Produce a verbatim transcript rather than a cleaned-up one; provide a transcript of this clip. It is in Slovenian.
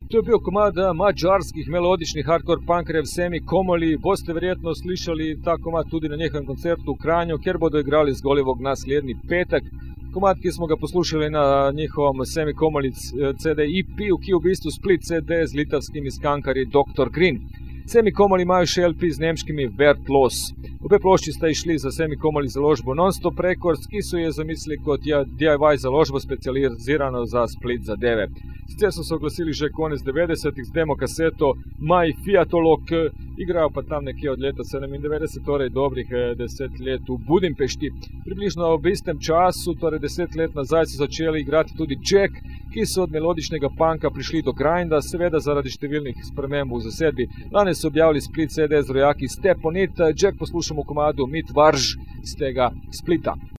To je bil komad mađarskih melodičnih hardcore punkerjev Semi Komoli. Boste verjetno slišali ta komad tudi na njihovem koncertu v Kranju, kjer bodo igrali z Golivog naslednji petek. Komad, ki smo ga poslušali na njihovom Semi Komoli C D E P, ki je v bistvu split C D z litavskimi skankarji doktor Green. Semi Komoli imajo še L P z nemškimi Wertlos. Obe plošči sta išli za Semi Komoli založbo Non-Stop Records, ki so je zamislili kot D I Y založbo specializirano za split zadeve. Sicer so se oglasili že konec devetdesetih z demo kaseto My Fiatolog, igrajo pa tam nekje od leta sedemindevetdeset, torej dobrih deset let v Budimpešti. Približno v istem času, torej deset let nazaj, so začeli igrati tudi Jack, ki so od melodičnega punka prišli do grinda, seveda zaradi številnih sprememb v zasedbi. Lani so objavili split C D z rojaki Steponit. Jack poslušamo v komadu Mit Varž z tega splita.